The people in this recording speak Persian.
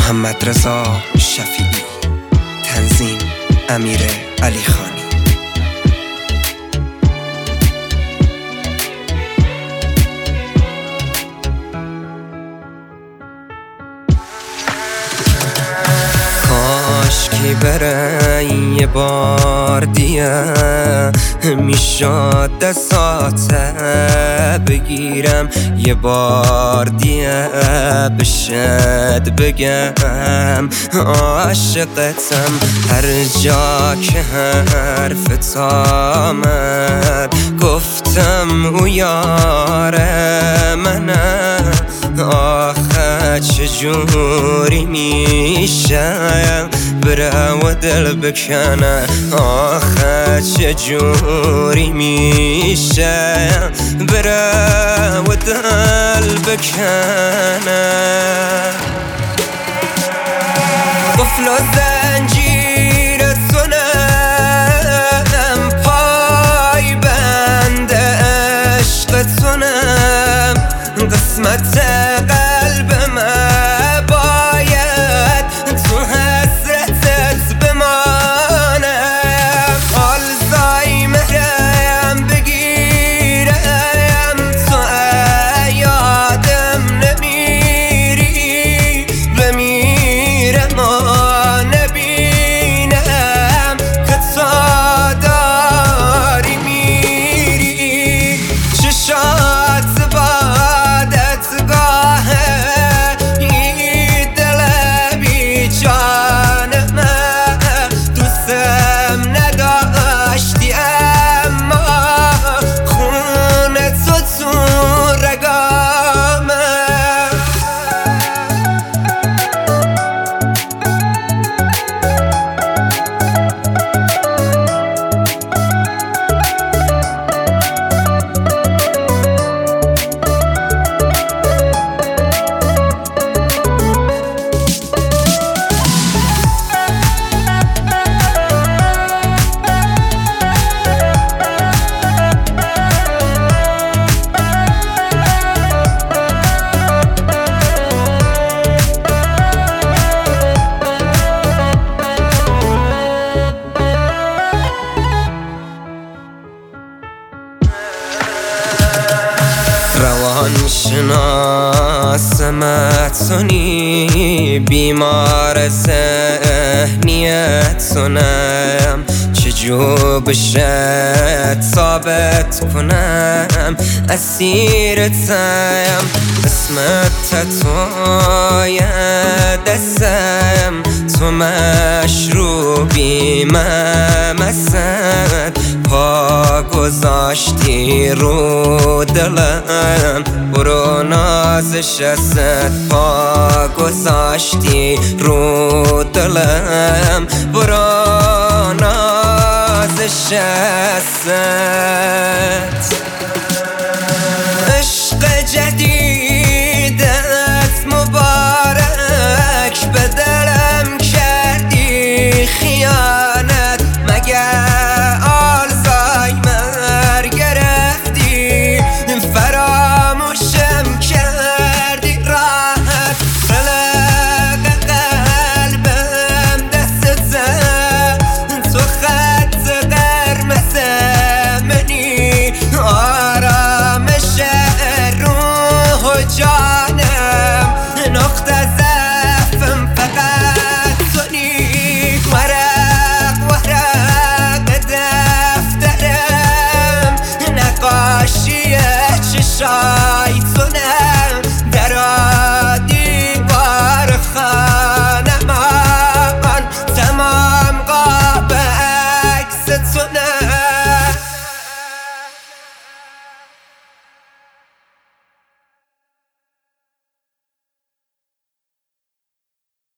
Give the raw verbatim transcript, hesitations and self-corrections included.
محمد رضا شفیعی. تنظیم امیر علی خانی. کاشکی بره یه بار دیگه میشد دستاته بگیرم، یه بار دیگه بشد بگم عاشقتم. هر جا که حرفت آمد گفتم او یار منه. آخه چجوری میشه بره و دل بکنه؟ آخه چجوری میشه بره و دل بکنه؟ قفل و زنجیر تونم، پای بند عشق تونم. قسمت قلبم باید تو حسرتت بمانه. آلزایمرم بگیرم تو یادم نمیری، بمیرم و نبینم که تو داری میری. چشات روان شناسمتونی، بیمار ذهنیتونم. چجور بشه ثابت کنم اسیرتم؟ اسمت توی دستم، تو مشروبی ممست. پا گذاشتی رو دلم، برو نازش است. پا گذاشتی رو دلم، برو نازش است.